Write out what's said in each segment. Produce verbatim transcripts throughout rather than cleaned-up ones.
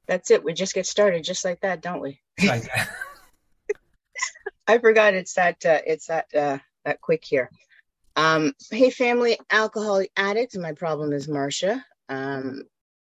That's it. We just get started just like that, don't we? Just like that. I forgot it's that uh, it's that uh, that quick here. Um, hey, family, alcoholic addict. My problem is Marcia. Um,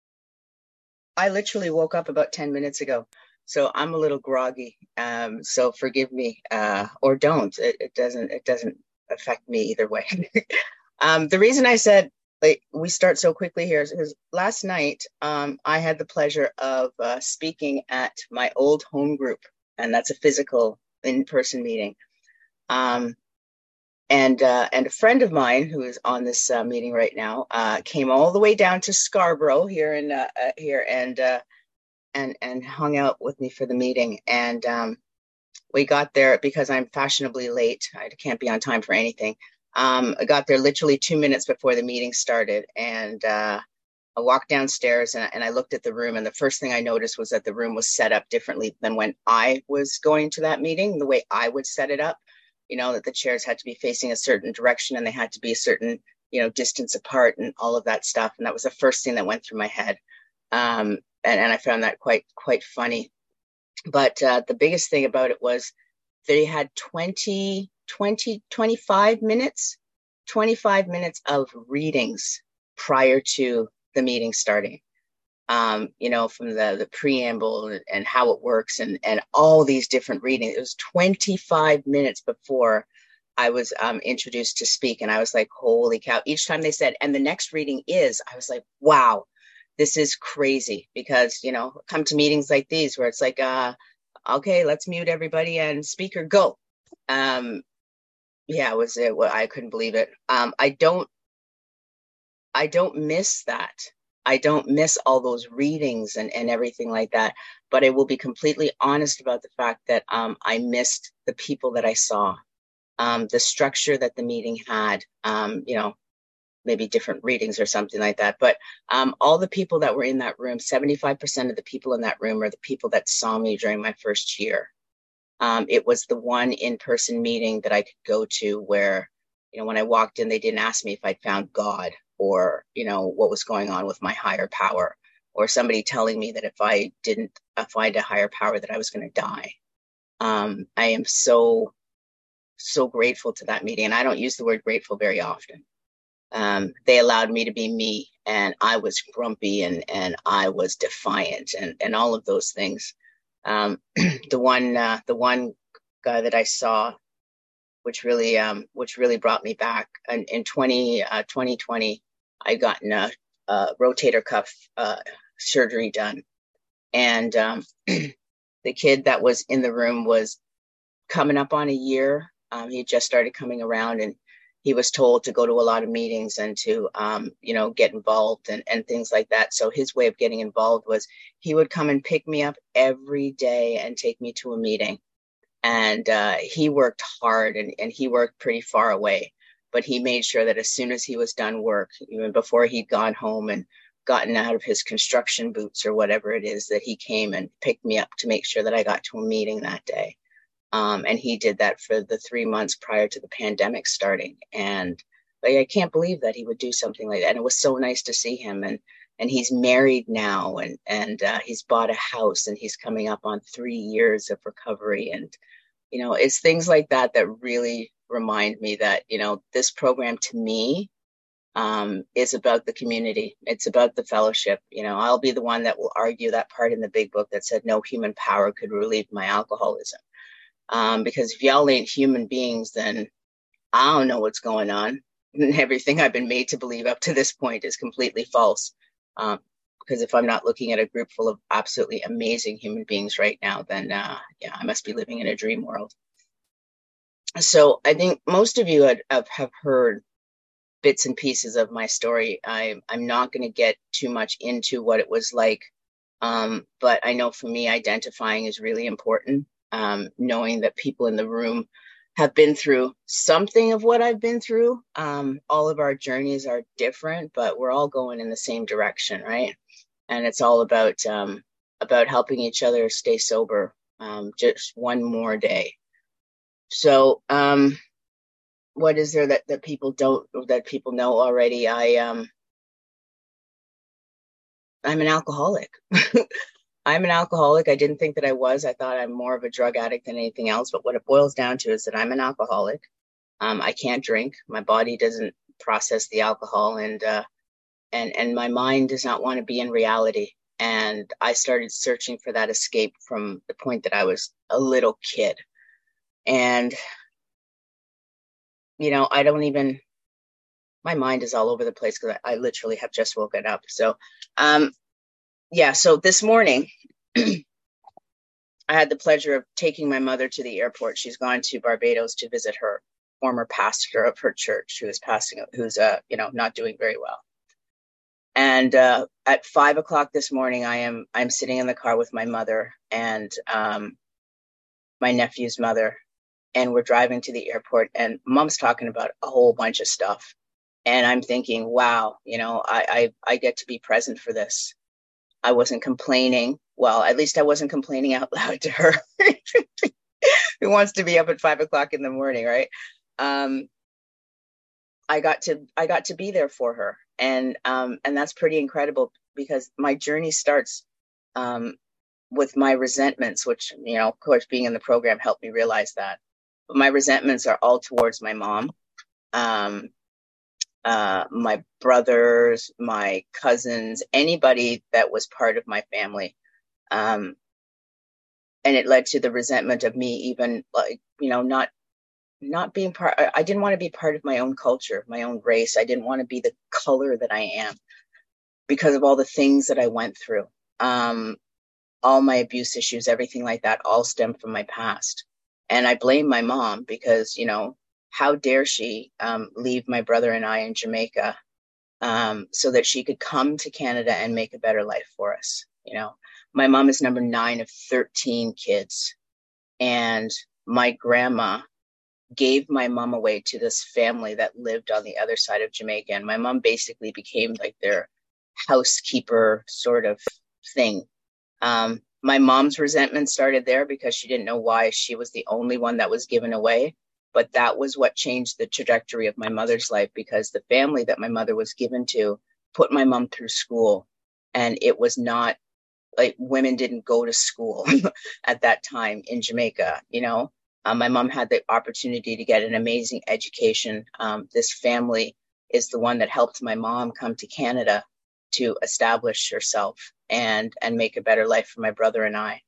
I literally woke up about ten minutes ago, so I'm a little groggy. Um, so forgive me, uh, or don't. It, it doesn't it doesn't affect me either way. Um, the reason I said like we start so quickly here is because last night um, I had the pleasure of uh, speaking at my old home group, and that's a physical in-person meeting. Um, and uh, and a friend of mine who is on this uh, meeting right now uh, came all the way down to Scarborough here in uh, uh, here and uh, and and hung out with me for the meeting. And um, we got there because I'm fashionably late. I can't be on time for anything. Um, I got there literally two minutes before the meeting started, and uh, I walked downstairs and, and I looked at the room. And the first thing I noticed was that the room was set up differently than when I was going to that meeting, the way I would set it up. You know, that the chairs had to be facing a certain direction and they had to be a certain, you know, distance apart and all of that stuff. And that was the first thing that went through my head. Um, and, and I found that quite, quite funny. But uh, the biggest thing about it was they had twenty, twenty, twenty-five minutes, twenty-five minutes of readings prior to the meeting starting. Um, you know, from the, the preamble and how it works and, and all these different readings. It was twenty-five minutes before I was um, introduced to speak. And I was like, holy cow. Each time they said, and the next reading is, I was like, wow, this is crazy because, you know, come to meetings like these where it's like, uh, okay, let's mute everybody and speaker go. Um, yeah, it was it. Well, I couldn't believe it. Um, I don't, I don't miss that. I don't miss all those readings and, and everything like that. But I will be completely honest about the fact that um, I missed the people that I saw, um, the structure that the meeting had, um, you know, maybe different readings or something like that. But um, all the people that were in that room, seventy-five percent of the people in that room are the people that saw me during my first year. Um, it was the one in-person meeting that I could go to where, you know, when I walked in, they didn't ask me if I'd found God or, you know, what was going on with my higher power or somebody telling me that if I didn't uh, find a higher power that I was going to die. Um, I am so, so grateful to that meeting. And I don't use the word grateful very often. Um, they allowed me to be me and I was grumpy and, and I was defiant and, and all of those things. Um, the one, uh, the one guy that I saw, which really, um, which really brought me back in, in twenty, uh, twenty twenty, I got a, a rotator cuff, uh, surgery done. And, um, the kid that was in the room was coming up on a year. Um, he just started coming around and he was told to go to a lot of meetings and to, um, you know, get involved and, and things like that. So his way of getting involved was he would come and pick me up every day and take me to a meeting. And uh, he worked hard and, and he worked pretty far away. But he made sure that as soon as he was done work, even before he'd gone home and gotten out of his construction boots or whatever it is, that he came and picked me up to make sure that I got to a meeting that day. Um, and he did that for the three months prior to the pandemic starting. And like, I can't believe that he would do something like that. And it was so nice to see him. And and he's married now, and and uh, he's bought a house, and he's coming up on three years of recovery. And you know, it's things like that that really remind me that you know this program to me um, is about the community. It's about the fellowship. You know, I'll be the one that will argue that part in the big book that said no human power could relieve my alcoholism. Um, because if y'all ain't human beings, then I don't know what's going on. And everything I've been made to believe up to this point is completely false. Um, because if I'm not looking at a group full of absolutely amazing human beings right now, then uh, yeah, I must be living in a dream world. So I think most of you had, have, have heard bits and pieces of my story. I, I'm not going to get too much into what it was like, um, but I know for me, identifying is really important. Um, knowing that people in the room have been through something of what I've been through. Um, all of our journeys are different, but we're all going in the same direction, right? And it's all about um, about helping each other stay sober, um, just one more day. So, um, what is there that, that people don't that people know already? I um, I'm an alcoholic. I'm an alcoholic. I didn't think that I was. I thought I'm more of a drug addict than anything else. But what it boils down to is that I'm an alcoholic. Um, I can't drink. My body doesn't process the alcohol, and uh, and and my mind does not want to be in reality. And I started searching for that escape from the point that I was a little kid. And you know, I don't even. My mind is all over the place because I, I literally have just woken up. So, um, yeah. So this morning, I had the pleasure of taking my mother to the airport. She's gone to Barbados to visit her former pastor of her church, who is passing, who's uh, you know, not doing very well. And uh, at five o'clock this morning, I am I'm sitting in the car with my mother and um, my nephew's mother, and we're driving to the airport. And Mom's talking about a whole bunch of stuff, and I'm thinking, wow, you know, I I, I get to be present for this. I wasn't complaining. Well, at least I wasn't complaining out loud to her. Who wants to be up at five o'clock in the morning, right? Um, I got to I got to be there for her, and um, and that's pretty incredible because my journey starts um, with my resentments, which, you know, of course, being in the program helped me realize that. But my resentments are all towards my mom, um, uh, my brothers, my cousins, anybody that was part of my family. Um, and it led to the resentment of me even, like, you know, not not being part. I didn't want to be part of my own culture, my own race. I didn't want to be the color that I am because of all the things that I went through. Um, all my abuse issues, everything like that, all stemmed from my past. And I blame my mom because, you know, how dare she um, leave my brother and I in Jamaica um, so that she could come to Canada and make a better life for us. You know, my mom is number nine of thirteen kids. And my grandma gave my mom away to this family that lived on the other side of Jamaica. And my mom basically became like their housekeeper sort of thing. Um, my mom's resentment started there because she didn't know why she was the only one that was given away. But that was what changed the trajectory of my mother's life, because the family that my mother was given to put my mom through school. And it was not like women didn't go to school at that time in Jamaica, you know. Um, my mom had the opportunity to get an amazing education. Um, this family is the one that helped my mom come to Canada to establish herself and and make a better life for my brother and I.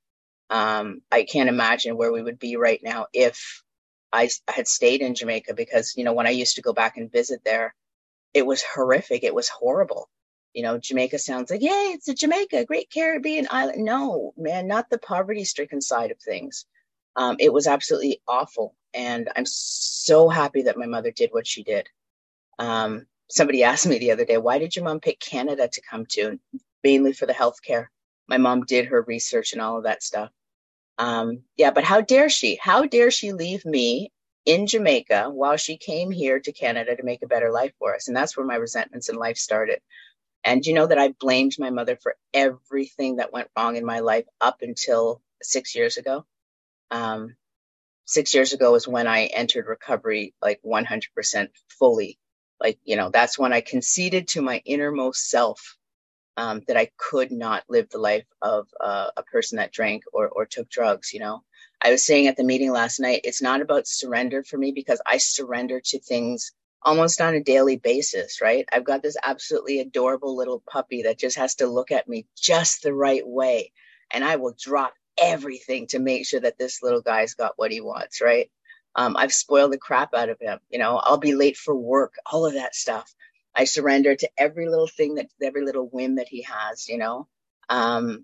Um, I can't imagine where we would be right now if I had stayed in Jamaica, because, you know, when I used to go back and visit there, it was horrific. It was horrible. You know, Jamaica sounds like, yay, it's a Jamaica, great Caribbean island. No, man, not the poverty stricken side of things. Um, it was absolutely awful. And I'm so happy that my mother did what she did. Um, somebody asked me the other day, why did your mom pick Canada to come to? Mainly for the healthcare. My mom did her research and all of that stuff. Um, yeah, but how dare she? How dare she leave me in Jamaica while she came here to Canada to make a better life for us? And that's where my resentments in life started. And you know that I blamed my mother for everything that went wrong in my life up until six years ago. Um, six years ago is when I entered recovery, like one hundred percent fully. Like, you know, that's when I conceded to my innermost self um, that I could not live the life of uh, a person that drank or, or took drugs. You know, I was saying at the meeting last night, it's not about surrender for me, because I surrender to things almost on a daily basis, right? I've got this absolutely adorable little puppy that just has to look at me just the right way. And I will drop everything to make sure that this little guy's got what he wants, right? Um, I've spoiled the crap out of him. You know, I'll be late for work, all of that stuff. I surrender to every little thing, that every little whim that he has, you know. Um,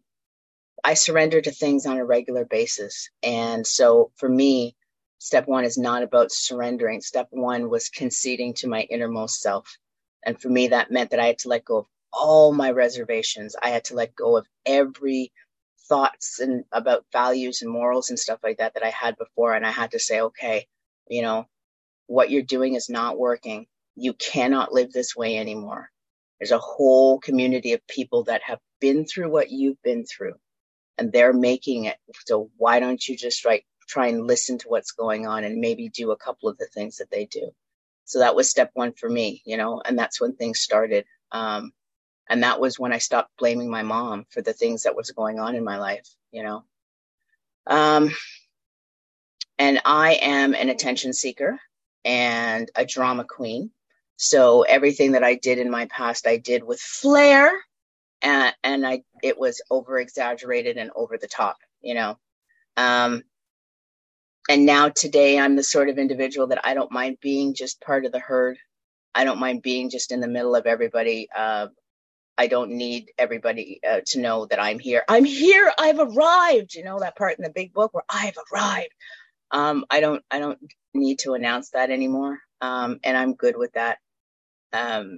I surrender to things on a regular basis. And so for me, step one is not about surrendering. Step one was conceding to my innermost self. And for me, that meant that I had to let go of all my reservations. I had to let go of every thoughts and about values and morals and stuff like that that I had before. And I had to say, okay, you know, what you're doing is not working. You cannot live this way anymore. There's a whole community of people that have been through what you've been through, and they're making it. So why don't you just like try and listen to what's going on and maybe do a couple of the things that they do? So that was step one for me, you know, and that's when things started. Um, And that was when I stopped blaming my mom for the things that was going on in my life, you know. Um, and I am an attention seeker and a drama queen. So everything that I did in my past, I did with flair, and, and I it was over exaggerated and over the top, you know. Um, and now today, I'm the sort of individual that I don't mind being just part of the herd. I don't mind being just in the middle of everybody. Uh, I don't need everybody uh, to know that I'm here. I'm here. I've arrived. You know that part in the big book where I've arrived. Um, I don't. I don't need to announce that anymore. Um, and I'm good with that. Um,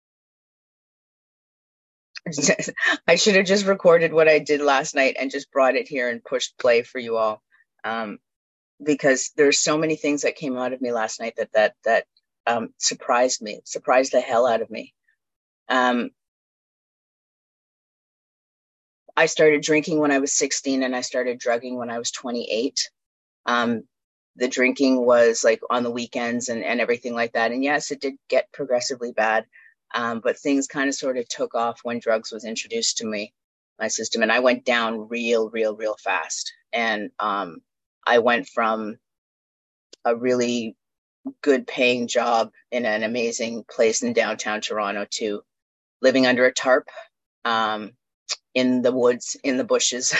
I should have just recorded what I did last night and just brought it here and pushed play for you all. Um, because there's so many things that came out of me last night that that that um, surprised me, surprised the hell out of me. Um, I started drinking when I was sixteen, and I started drugging when I was twenty-eight. Um, the drinking was like on the weekends and, and everything like that. And yes, it did get progressively bad. Um, but things kind of sort of took off when drugs was introduced to me, my system. And I went down real, real, real fast. And um, I went from a really good paying job in an amazing place in downtown Toronto to living under a tarp, um, in the woods, in the bushes,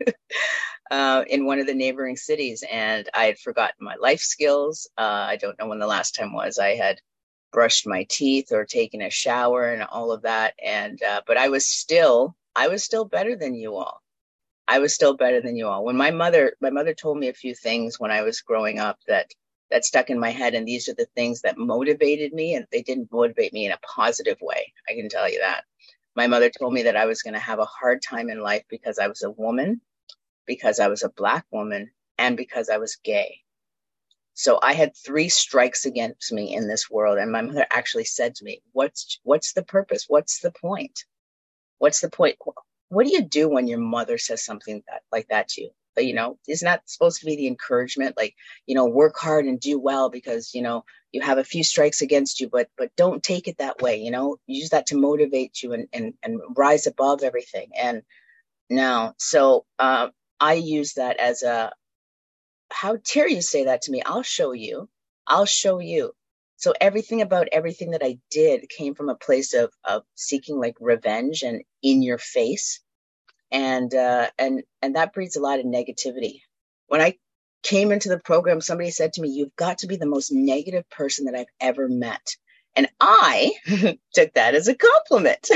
uh, in one of the neighboring cities. And I had forgotten my life skills. Uh, I don't know when the last time was I had brushed my teeth or taken a shower and all of that. And, uh, but I was still, I was still better than you all. I was still better than you all. When my mother, my mother told me a few things when I was growing up that, that stuck in my head. And these are the things that motivated me, and they didn't motivate me in a positive way. I can tell you that. My mother told me that I was going to have a hard time in life because I was a woman, because I was a Black woman, and because I was gay. So I had three strikes against me in this world. And my mother actually said to me, what's, what's the purpose? What's the point? What's the point? What do you do when your mother says something that, like that to you? But, you know, isn't that supposed to be the encouragement? Like, you know, work hard and do well because, you know, you have a few strikes against you, but, but don't take it that way. You know, use that to motivate you and, and, and rise above everything. And now, so, uh, I use that as a, how dare you say that to me? I'll show you. I'll show you. So everything about everything that I did came from a place of, of seeking like revenge and in your face. And, uh, and, and that breeds a lot of negativity. When I came into the program, somebody said to me, you've got to be the most negative person that I've ever met. And I took that as a compliment.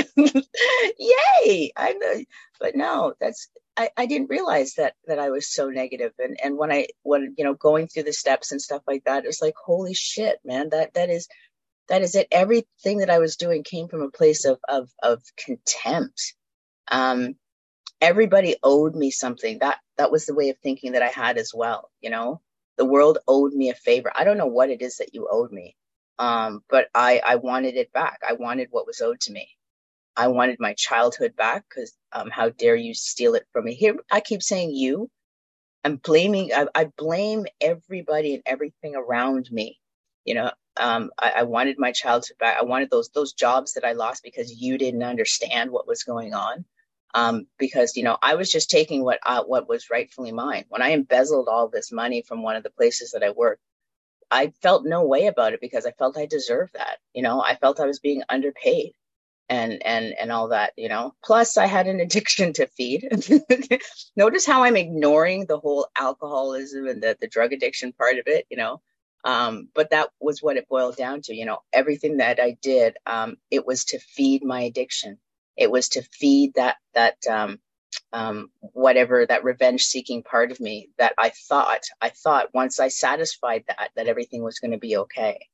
Yay. I know. But no, that's, I, I didn't realize that, that I was so negative. And, and when I, when, you know, going through the steps and stuff like that, it's like, holy shit, man, that, that is, that is it. Everything that I was doing came from a place of, of, of contempt. Um, everybody owed me something. That, that was the way of thinking that I had as well. You know, the world owed me a favor. I don't know what it is that you owed me. Um, but I, I wanted it back. I wanted what was owed to me. I wanted my childhood back because um, how dare you steal it from me? Here, I keep saying you. I'm blaming, I, I blame everybody and everything around me. You know, um, I, I wanted my childhood back. I wanted those those jobs that I lost because you didn't understand what was going on. Um, because, you know, I was just taking what uh, what was rightfully mine. When I embezzled all this money from one of the places that I worked, I felt no way about it because I felt I deserved that. You know, I felt I was being underpaid and, and, and all that, you know, plus I had an addiction to feed. Notice how I'm ignoring the whole alcoholism and the, the drug addiction part of it, you know, um, but that was what it boiled down to, you know, everything that I did, um, it was to feed my addiction. It was to feed that, that, um, um, whatever that revenge seeking part of me that I thought, I thought once I satisfied that, that everything was going to be okay.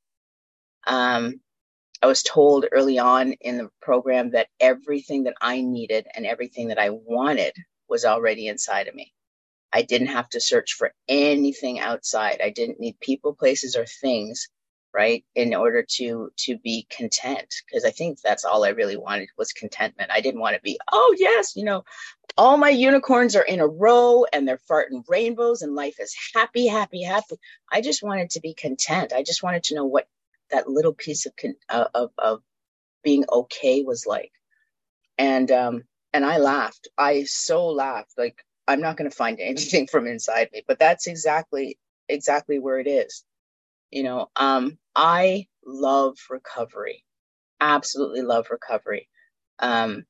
Um, I was told early on in the program that everything that I needed and everything that I wanted was already inside of me. I didn't have to search for anything outside. I didn't need people, places, or things, right, in order to to be content. Because I think that's all I really wanted was contentment. I didn't want to be, oh, yes, you know, all my unicorns are in a row and they're farting rainbows and life is happy, happy, happy. I just wanted to be content. I just wanted to know what that little piece of, of, of being okay was like. And, um, and I laughed. I so laughed. Like, I'm not going to find anything from inside me, but that's exactly, exactly where it is. You know, um, I love recovery. Absolutely love recovery. Um,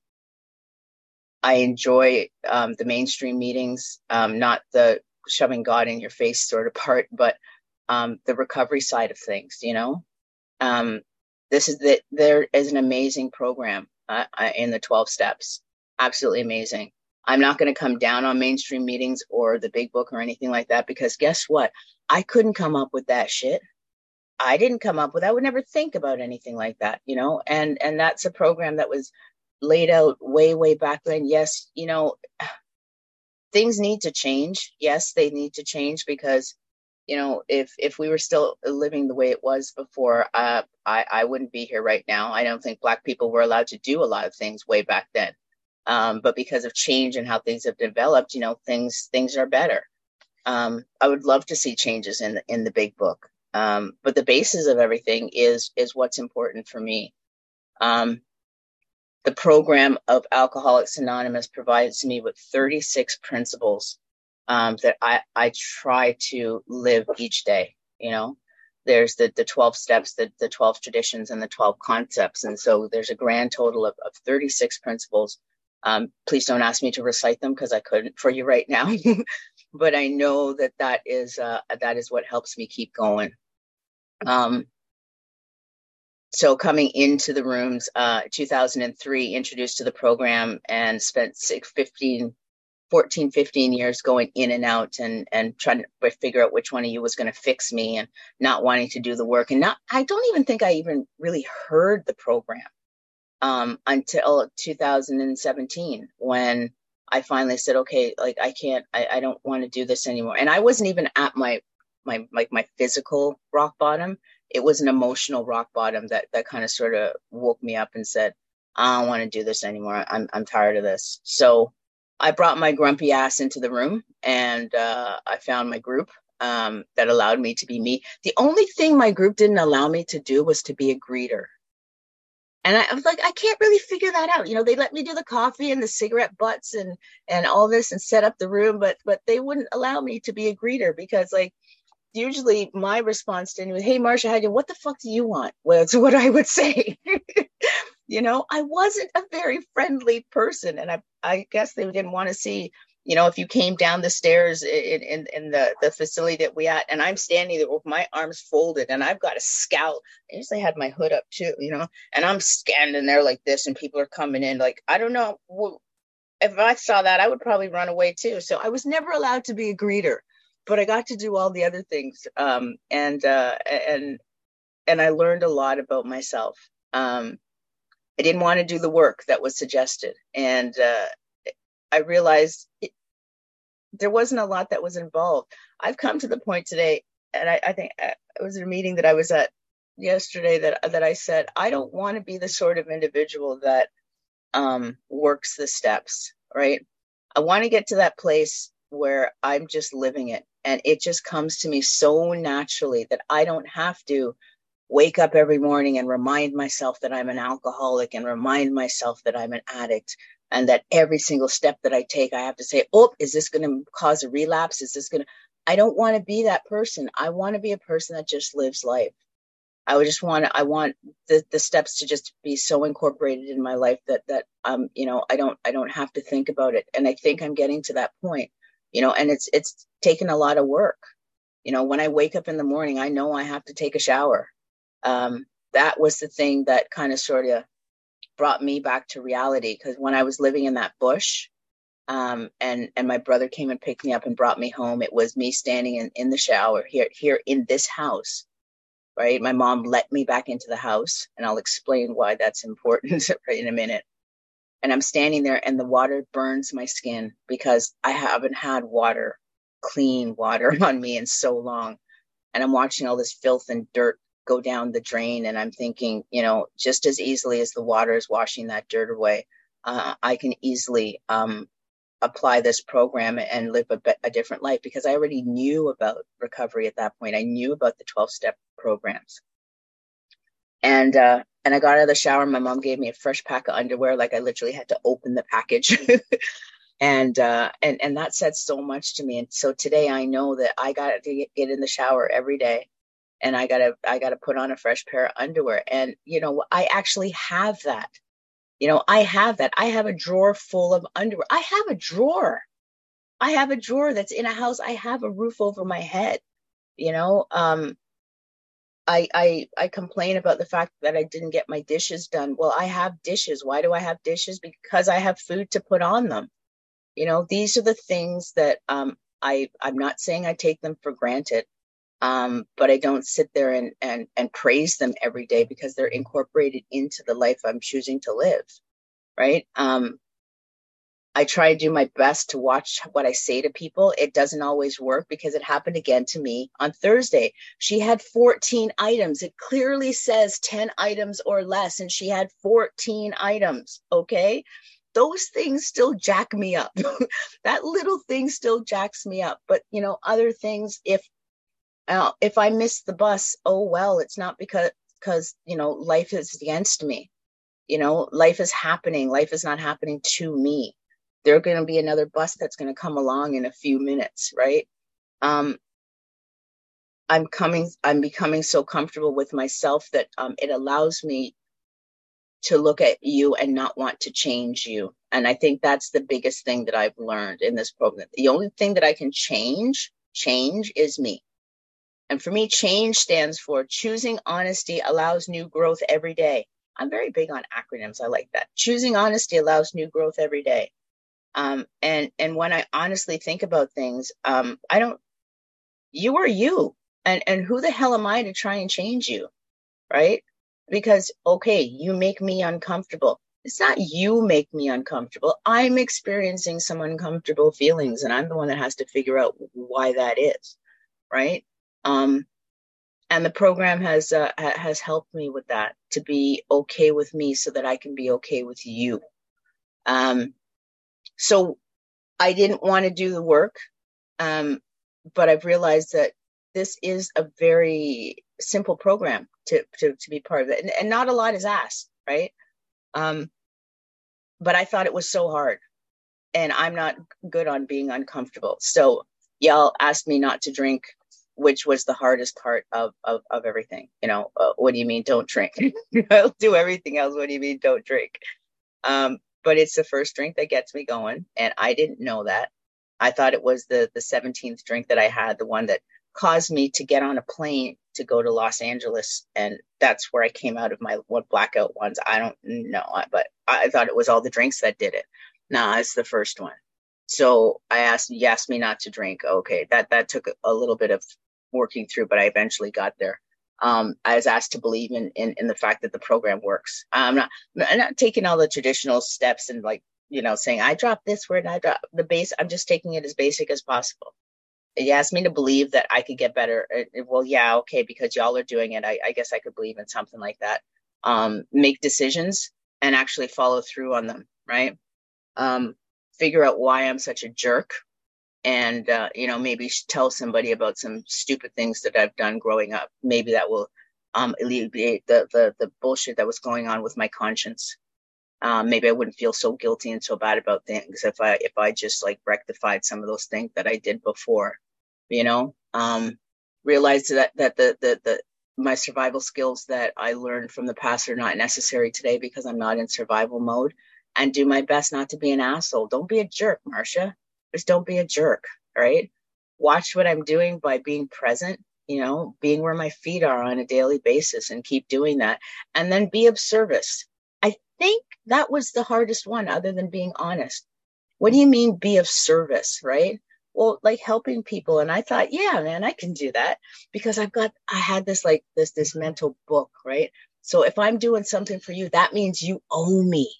I enjoy um, the mainstream meetings, um, not the shoving God in your face sort of part, but um, the recovery side of things. You know, um, this is that there is an amazing program uh, uh, in the twelve steps. Absolutely amazing. I'm not going to come down on mainstream meetings or the big book or anything like that, because guess what? I couldn't come up with that shit. I didn't come up with, I would never think about anything like that, you know, and, and that's a program that was laid out way, way back then. Yes. You know, things need to change. Yes, they need to change because, you know, if, if we were still living the way it was before, uh, I, I wouldn't be here right now. I don't think Black people were allowed to do a lot of things way back then. Um, but because of change and how things have developed, you know, things, things are better. Um, I would love to see changes in the, in the big book. Um, but the basis of everything is, is what's important for me. Um, the program of Alcoholics Anonymous provides me with thirty-six principles, um, that I, I try to live each day. You know, there's the, the twelve steps, the, the twelve traditions, and the twelve concepts. And so there's a grand total of, of thirty-six principles. Um, please don't ask me to recite them because I couldn't for you right now. But I know that that is, uh, that is what helps me keep going. Um, so coming into the rooms, uh, two thousand three, introduced to the program and spent six, fifteen, fourteen, fifteen years going in and out and, and trying to figure out which one of you was going to fix me and not wanting to do the work. And not, I don't even think I even really heard the program, um, until two thousand seventeen, when I finally said, okay, like I can't, I, I don't want to do this anymore. And I wasn't even at my, my, like my physical rock bottom. It was an emotional rock bottom that, that kind of sort of woke me up and said, I don't want to do this anymore. I'm, I'm tired of this. So I brought my grumpy ass into the room and, uh, I found my group, um, that allowed me to be me. The only thing my group didn't allow me to do was to be a greeter. And I, I was like, I can't really figure that out. You know, they let me do the coffee and the cigarette butts and, and all this and set up the room, but, but they wouldn't allow me to be a greeter because like, usually my response to anyone, hey, Marsha, how do you, what the fuck do you want? Well, it's what I would say. You know, I wasn't a very friendly person. And I, I guess they didn't want to see, you know, if you came down the stairs in, in, in the, the facility that we at, and I'm standing there with my arms folded and I've got a scout. I usually had my hood up too, you know, and I'm standing there like this and people are coming in like, I don't know. If I saw that, I would probably run away too. So I was never allowed to be a greeter, but I got to do all the other things. Um, and, uh, and, and I learned a lot about myself. Um, I didn't want to do the work that was suggested. And, uh, I realized it, there wasn't a lot that was involved. I've come to the point today, and I, I think it was a meeting that I was at yesterday that, that I said, I don't want to be the sort of individual that, um, works the steps, right? I want to get to that place where I'm just living it. And it just comes to me so naturally that I don't have to wake up every morning and remind myself that I'm an alcoholic and remind myself that I'm an addict. And that every single step that I take, I have to say, oh, is this going to cause a relapse? Is this going to, I don't want to be that person. I want to be a person that just lives life. I would just want to, I want the, the steps to just be so incorporated in my life that, that, um, you know, I don't, I don't have to think about it. And I think I'm getting to that point, you know, and it's, it's taken a lot of work. You know, when I wake up in the morning, I know I have to take a shower. Um, that was the thing that kind of sort of brought me back to reality. Because when I was living in that bush, um, and, and my brother came and picked me up and brought me home, it was me standing in, in the shower here, here in this house. Right. My mom let me back into the house, and I'll explain why that's important right in a minute. And I'm standing there and the water burns my skin because I haven't had water, clean water on me in so long. And I'm watching all this filth and dirt go down the drain. And I'm thinking, you know, just as easily as the water is washing that dirt away, uh, I can easily um, apply this program and live a, a different life, because I already knew about recovery at that point. I knew about the twelve step programs. And, uh, And I got out of the shower and my mom gave me a fresh pack of underwear. Like I literally had to open the package. and, uh, and, and that said so much to me. And so today I know that I got to get, get in the shower every day, and I gotta, I gotta put on a fresh pair of underwear. And, you know, I actually have that, you know, I have that. I have a drawer full of underwear. I have a drawer. I have a drawer that's in a house. I have a roof over my head, you know, um, I, I I complain about the fact that I didn't get my dishes done. Well, I have dishes. Why do I have dishes? Because I have food to put on them. You know, these are the things that um, I I'm not saying I take them for granted, um, but I don't sit there and and and praise them every day because they're incorporated into the life I'm choosing to live. Right? Um, I try to do my best to watch what I say to people. It doesn't always work because it happened again to me on Thursday. She had fourteen items. It clearly says ten items or less, and she had fourteen items. Okay. Those things still jack me up. That little thing still jacks me up. But, you know, other things, if, uh, if I miss the bus, oh, well, it's not because, because, you know, life is against me. You know, life is happening. Life is not happening to me. There's going to be another bus that's going to come along in a few minutes, right? Um, I'm coming, I'm becoming so comfortable with myself that um, it allows me to look at you and not want to change you. And I think that's the biggest thing that I've learned in this program. The only thing that I can change, change is me. And for me, change stands for choosing honesty allows new growth every day. I'm very big on acronyms. I like that. Choosing honesty allows new growth every day. Um, and, and when I honestly think about things, um, I don't, you are you, and, and who the hell am I to try and change you? Right? Because, okay, you make me uncomfortable. It's not you make me uncomfortable. I'm experiencing some uncomfortable feelings, and I'm the one that has to figure out why that is. Right? Um, and the program has, uh, has helped me with that, to be okay with me so that I can be okay with you. Um, so I didn't want to do the work, um, but I've realized that this is a very simple program to to, to be part of it, and, and not a lot is asked, right? Um, but I thought it was so hard, and I'm not good on being uncomfortable. So y'all asked me not to drink, which was the hardest part of of, of everything. You know, uh, what do you mean don't drink? I'll do everything else. What do you mean don't drink? Um, but it's the first drink that gets me going, and I didn't know that. I thought it was the the seventeenth drink that I had, the one that caused me to get on a plane to go to Los Angeles, and that's where I came out of my what blackout ones. I don't know, but I thought it was all the drinks that did it. No, it's the first one. So I asked, you asked me not to drink. Okay, that that took a little bit of working through, but I eventually got there. Um, I was asked to believe in, in, in the fact that the program works. I'm not, I'm not taking all the traditional steps and like, you know, saying I dropped this word, I dropped the base. I'm just taking it as basic as possible. You asked me to believe that I could get better. Well, yeah, okay, because y'all are doing it. I, I guess I could believe in something like that. Um, make decisions and actually follow through on them, right? Um, figure out why I'm such a jerk, and uh, you know, maybe tell somebody about some stupid things that I've done growing up. Maybe that will um, alleviate the, the the bullshit that was going on with my conscience. Um, maybe I wouldn't feel so guilty and so bad about things if I if I just like rectified some of those things that I did before. You know, um, realize that that the the the my survival skills that I learned from the past are not necessary today because I'm not in survival mode, and do my best not to be an asshole. Don't be a jerk, Marcia. Just don't be a jerk, right? Watch what I'm doing by being present, you know, being where my feet are on a daily basis, and keep doing that. And then be of service. I think that was the hardest one, other than being honest. What do you mean be of service, right? Well, like helping people. And I thought, yeah, man, I can do that because I've got, I had this like this, this mental book, right? So if I'm doing something for you, that means you owe me.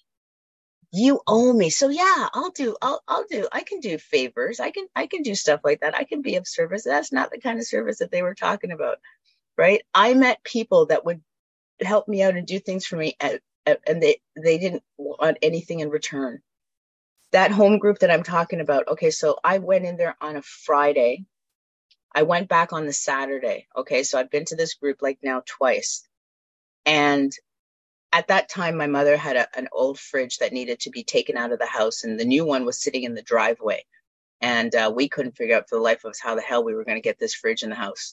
You owe me. So yeah, I'll do, I'll, I'll do, I can do favors. I can, I can do stuff like that. I can be of service. That's not the kind of service that they were talking about, right? I met people that would help me out and do things for me, and, and they, they didn't want anything in return. That home group that I'm talking about. Okay. So I went in there on a Friday. I went back on the Saturday. Okay. So I've been to this group like now twice. And at that time, my mother had a, an old fridge that needed to be taken out of the house, and the new one was sitting in the driveway. And uh, we couldn't figure out for the life of us how the hell we were going to get this fridge in the house.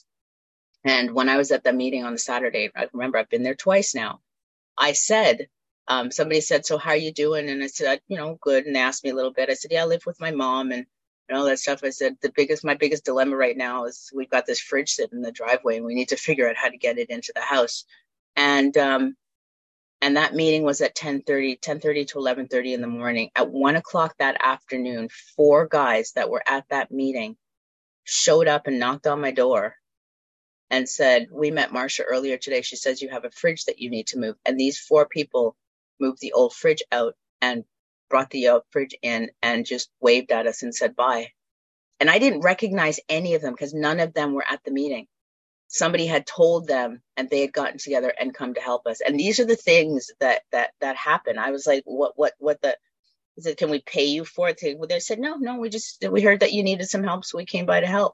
And when I was at the meeting on the Saturday, I remember I've been there twice now. I said, um, somebody said, so how are you doing? And I said, you know, good. And they asked me a little bit. I said, yeah, I live with my mom and, and all that stuff. I said, the biggest, my biggest dilemma right now is we've got this fridge sitting in the driveway and we need to figure out how to get it into the house. And, um, and that meeting was at ten thirty, ten thirty to eleven thirty in the morning. At one o'clock that afternoon, four guys that were at that meeting showed up and knocked on my door and said, we met Marsha earlier today. She says you have a fridge that you need to move. And these four people moved the old fridge out and brought the old fridge in and just waved at us and said bye. And I didn't recognize any of them because none of them were at the meeting. Somebody had told them and they had gotten together and come to help us. And these are the things that that that happen. I was like, what what what the is it, can we pay you for it? Well, they said, no, no, we just we heard that you needed some help, so we came by to help.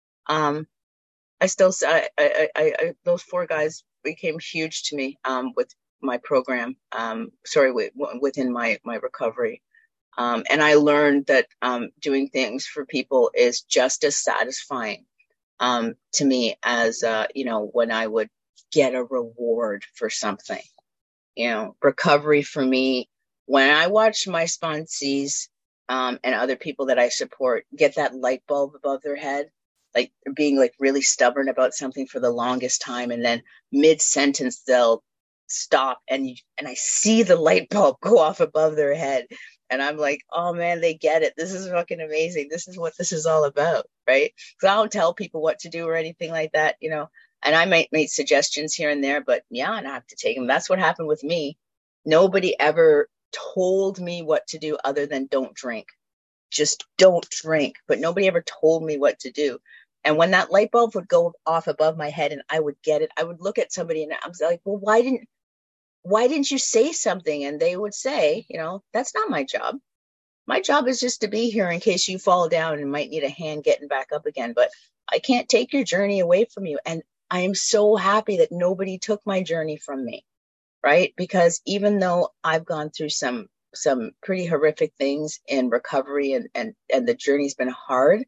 Um, I still I, I, I, I those four guys became huge to me um, with my program. Um, sorry, with, within my my recovery. Um, and I learned that um, doing things for people is just as satisfying um, to me as, uh, you know, when I would get a reward for something. You know, recovery for me, when I watch my sponsees um, and other people that I support get that light bulb above their head, like being like really stubborn about something for the longest time, and then mid-sentence they'll stop and you, and I see the light bulb go off above their head. And I'm like, oh man, they get it. This is fucking amazing. This is what this is all about, right? Because I don't tell people what to do or anything like that, you know. And I might make suggestions here and there, but yeah, and I have to take them. That's what happened with me. Nobody ever told me what to do other than don't drink. Just don't drink. But nobody ever told me what to do. And when that light bulb would go off above my head and I would get it, I would look at somebody and I was like, well, why didn't why didn't you say something? And they would say, you know, that's not my job. My job is just to be here in case you fall down and might need a hand getting back up again. But I can't take your journey away from you. And I am so happy that nobody took my journey from me, right? Because even though I've gone through some some pretty horrific things in recovery and and and the journey's been hard,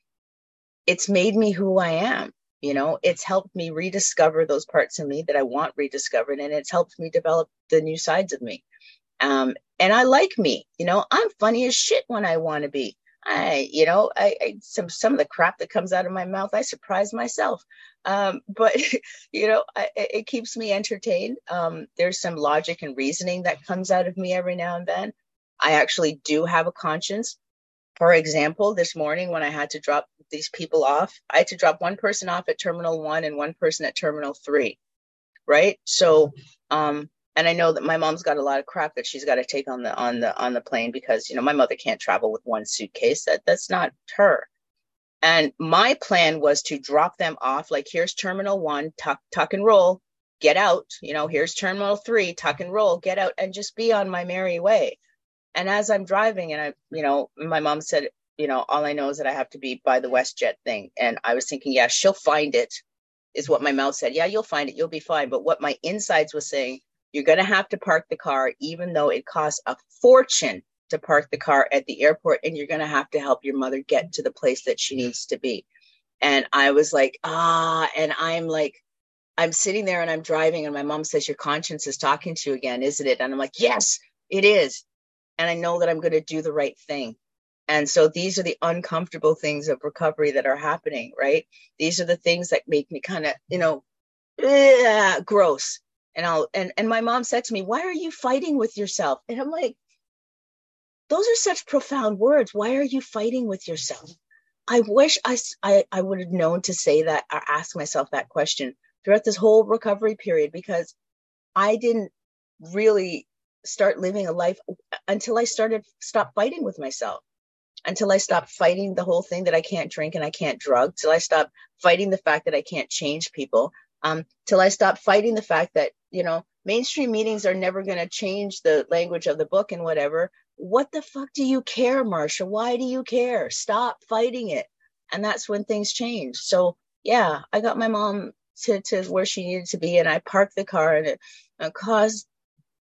it's made me who I am. You know, it's helped me rediscover those parts of me that I want rediscovered, and it's helped me develop the new sides of me. Um, and I like me, you know, I'm funny as shit when I want to be. I, you know, I, I some some of the crap that comes out of my mouth, I surprise myself. Um, but you know, I, it keeps me entertained. Um, there's some logic and reasoning that comes out of me every now and then. I actually do have a conscience. For example, this morning when I had to drop these people off, I had to drop one person off at Terminal One and one person at Terminal Three, right? So, um, and I know that my mom's got a lot of crap that she's got to take on the on the on the plane because you know my mother can't travel with one suitcase. That that's not her. And my plan was to drop them off. Like, here's Terminal One, tuck tuck and roll, get out. You know, here's Terminal Three, tuck and roll, get out, and just be on my merry way. And as I'm driving, and I, you know, my mom said, you know, all I know is that I have to be by the WestJet thing. And I was thinking, yeah, she'll find it, is what my mouth said. Yeah, you'll find it. You'll be fine. But what my insides was saying, you're going to have to park the car, even though it costs a fortune to park the car at the airport. And you're going to have to help your mother get to the place that she needs to be. And I was like, ah, and I'm like, I'm sitting there and I'm driving. And my mom says, your conscience is talking to you again, isn't it? And I'm like, yes, it is. And I know that I'm going to do the right thing. And so these are the uncomfortable things of recovery that are happening, right? These are the things that make me kind of, you know, ugh, gross. And I'll, and, and my mom said to me, why are you fighting with yourself? And I'm like, those are such profound words. Why are you fighting with yourself? I wish I, I, I would have known to say that or ask myself that question throughout this whole recovery period, because I didn't really start living a life until I started stop fighting with myself, until I stopped fighting the whole thing that I can't drink and I can't drug, till I stopped fighting the fact that I can't change people, um, till I stopped fighting the fact that, you know, mainstream meetings are never going to change the language of the book and whatever. What the fuck do you care, Marsha? Why do you care? Stop fighting it. And that's when things change. So yeah, I got my mom to, to where she needed to be, and I parked the car, and it, it caused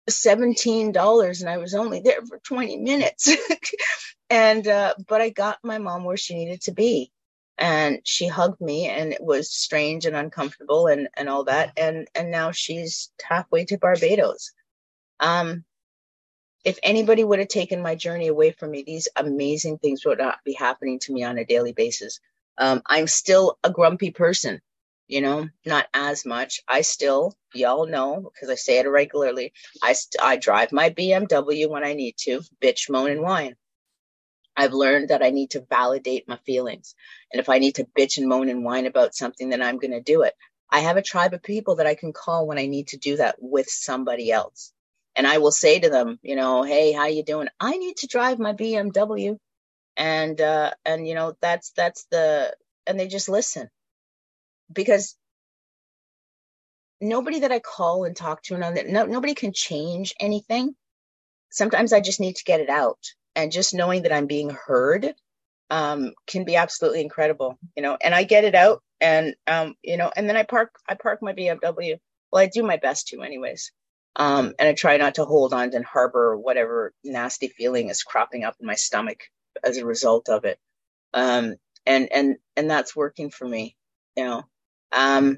seventeen dollars and I was only there for twenty minutes. and, uh, but I got my mom where she needed to be. And she hugged me, and it was strange and uncomfortable and, and all that. And, and now she's halfway to Barbados. Um, if anybody would have taken my journey away from me, these amazing things would not be happening to me on a daily basis. Um, I'm still a grumpy person, you know, not as much. I still, y'all know, because I say it regularly, I, st- I drive my B M W when I need to, bitch, moan, and whine. I've learned that I need to validate my feelings. And if I need to bitch and moan and whine about something, then I'm going to do it. I have a tribe of people that I can call when I need to do that with somebody else. And I will say to them, you know, hey, how you doing? I need to drive my B M W. And, uh, and, you know, that's, that's the, and they just listen, because nobody that I call and talk to, and no, nobody can change anything. Sometimes I just need to get it out. And just knowing that I'm being heard um, can be absolutely incredible, you know, and I get it out and, um, you know, and then I park, I park my B M W. Well, I do my best to anyways. Um, and I try not to hold on and harbor whatever nasty feeling is cropping up in my stomach as a result of it. Um, and, and, and that's working for me, you know. Um,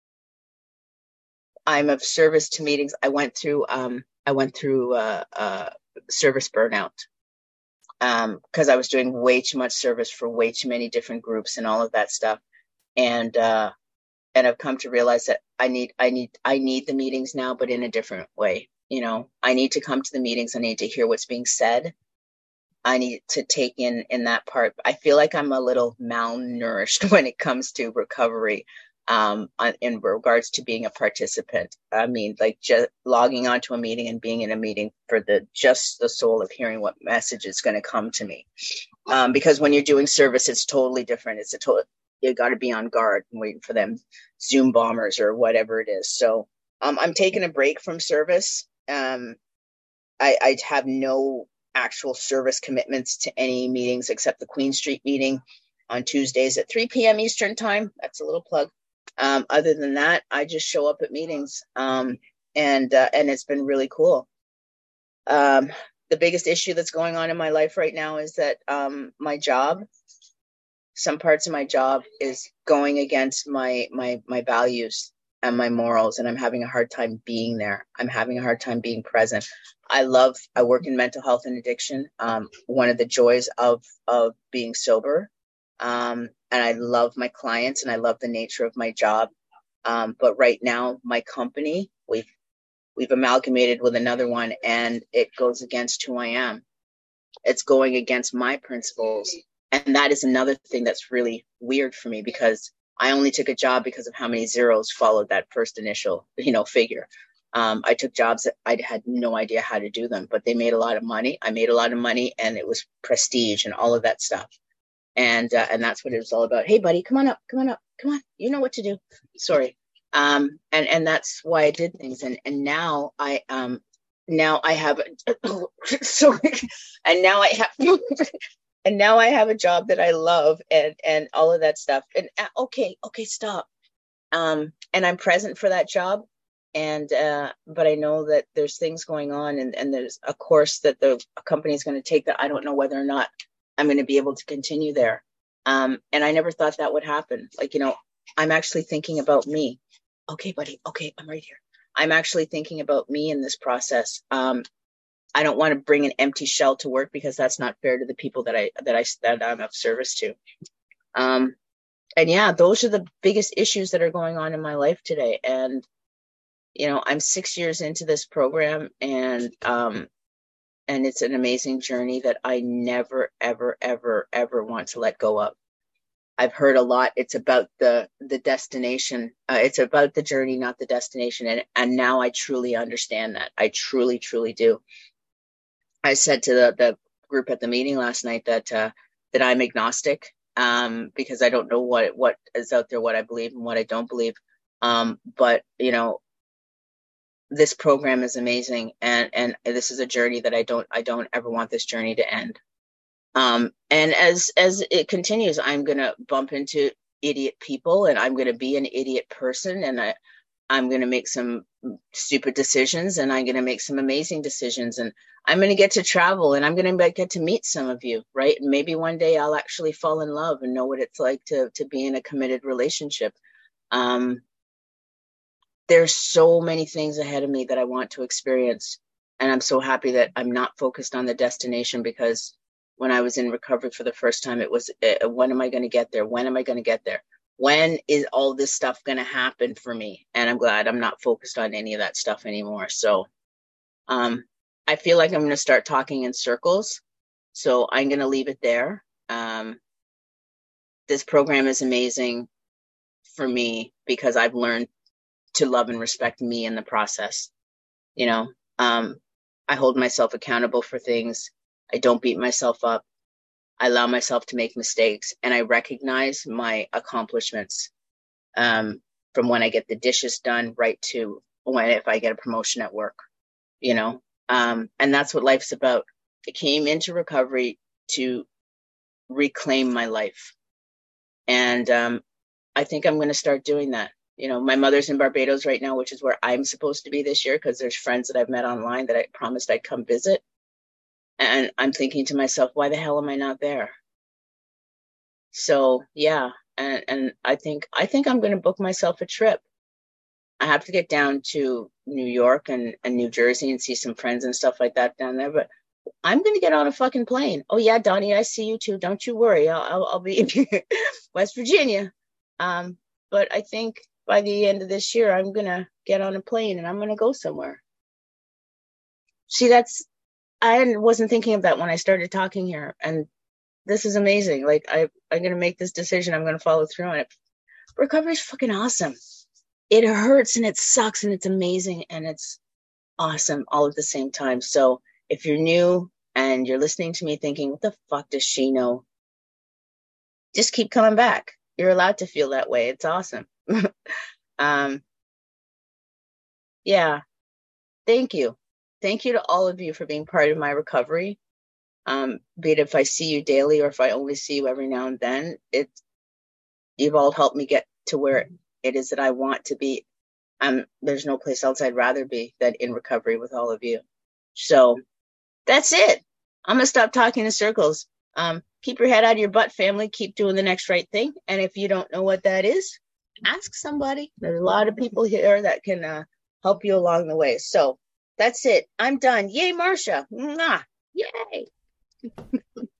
I'm of service to meetings. I went through, um, I went through, uh, uh, service burnout. Um, because I was doing way too much service for way too many different groups and all of that stuff. And, uh, and I've come to realize that I need, I need, I need the meetings now, but in a different way. You know, I need to come to the meetings. I need to hear what's being said. I need to take in, in that part. I feel like I'm a little malnourished when it comes to recovery. Um, on, in regards to being a participant. I mean, like just logging onto a meeting and being in a meeting for the, just the soul of hearing what message is going to come to me. Um, because when you're doing service, it's totally different. It's a total, you got to be on guard and waiting for them Zoom bombers or whatever it is. So, um, I'm taking a break from service. Um, I, I have no actual service commitments to any meetings except the Queen Street meeting on Tuesdays at three p.m. Eastern time. That's a little plug. Um, other than that, I just show up at meetings, um, and uh, and it's been really cool. Um, the biggest issue that's going on in my life right now is that um, my job, some parts of my job, is going against my my my values and my morals, and I'm having a hard time being there. I'm having a hard time being present. I love. I work in mental health and addiction. Um, one of the joys of of being sober. Um, and I love my clients and I love the nature of my job. Um, but right now, my company, we've, we've amalgamated with another one, and it goes against who I am. It's going against my principles. And that is another thing that's really weird for me, because I only took a job because of how many zeros followed that first initial, you know, figure. Um, I took jobs that I had no idea how to do them, but they made a lot of money. I made a lot of money, and it was prestige and all of that stuff. And, uh, and that's what it was all about. Hey, buddy, come on up, come on up, come on. You know what to do. Sorry. Um, and, and that's why I did things. And, and now I, um, now I have, oh, sorry. And now I have, and now I have a job that I love, and, and all of that stuff. And uh, okay, okay, stop. Um, and I'm present for that job. And, uh, but I know that there's things going on, and, and there's a course that the company is going to take that I don't know whether or not I'm going to be able to continue there. Um, and I never thought that would happen. Like, you know, I'm actually thinking about me. Okay, buddy. Okay, I'm right here. I'm actually thinking about me in this process. Um, I don't want to bring an empty shell to work, because that's not fair to the people that I, that I, that I'm of service to. Um, and yeah, those are the biggest issues that are going on in my life today. And, you know, I'm six years into this program, and, um, and it's an amazing journey that I never, ever, ever, ever want to let go of. I've heard a lot. It's about the, the destination. Uh, it's about the journey, not the destination. And, and now I truly understand that. I truly, truly do. I said to the, the group at the meeting last night that, uh, that I'm agnostic, um, because I don't know what, what is out there, what I believe and what I don't believe. Um, but, you know, this program is amazing, and and this is a journey that I don't I don't ever want this journey to end. Um, and as as it continues, I'm gonna bump into idiot people, and I'm gonna be an idiot person, and I I'm gonna make some stupid decisions, and I'm going to make some amazing decisions, and I'm going to get to travel, and I'm going to get to meet some of you, right? And maybe one day I'll actually fall in love and know what it's like to to be in a committed relationship. Um, there's so many things ahead of me that I want to experience, and I'm so happy that I'm not focused on the destination, because when I was in recovery for the first time, it was, uh, when am I going to get there? When am I going to get there? When is all this stuff going to happen for me? And I'm glad I'm not focused on any of that stuff anymore. So um, I feel like I'm going to start talking in circles. So I'm going to leave it there. Um, this program is amazing for me because I've learned to love and respect me in the process. You know, um, I hold myself accountable for things. I don't beat myself up. I allow myself to make mistakes, and I recognize my accomplishments, um, from when I get the dishes done right to when, if I get a promotion at work, you know, um, and that's what life's about. I came into recovery to reclaim my life. And um, I think I'm going to start doing that. You know, my mother's in Barbados right now, which is where I'm supposed to be this year, because there's friends that I've met online that I promised I'd come visit. And I'm thinking to myself, why the hell am I not there? So yeah, and and I think I think I'm going to book myself a trip. I have to get down to New York and, and New Jersey and see some friends and stuff like that down there. But I'm going to get on a fucking plane. Oh yeah, Donnie, I see you too. Don't you worry. I'll I'll, I'll be in West Virginia. Um, but I think by the end of this year, I'm going to get on a plane and I'm going to go somewhere. See, that's, I wasn't thinking of that when I started talking here, and this is amazing. Like I, I'm going to make this decision. I'm going to follow through on it. Recovery is fucking awesome. It hurts and it sucks and it's amazing and it's awesome all at the same time. So if you're new and you're listening to me thinking, what the fuck does she know? Just keep coming back. You're allowed to feel that way. It's awesome. um, yeah. Thank you. Thank you to all of you for being part of my recovery. Um, be it if I see you daily or if I only see you every now and then, it, you've all helped me get to where it is that I want to be. Um, there's no place else I'd rather be than in recovery with all of you. So that's it. I'm going to stop talking in circles. Um, keep your head out of your butt, family. Keep doing the next right thing. And if you don't know what that is, ask somebody. There's a lot of people here that can uh, help you along the way. So that's it. I'm done. Yay, Marsha. Mwah. Yay.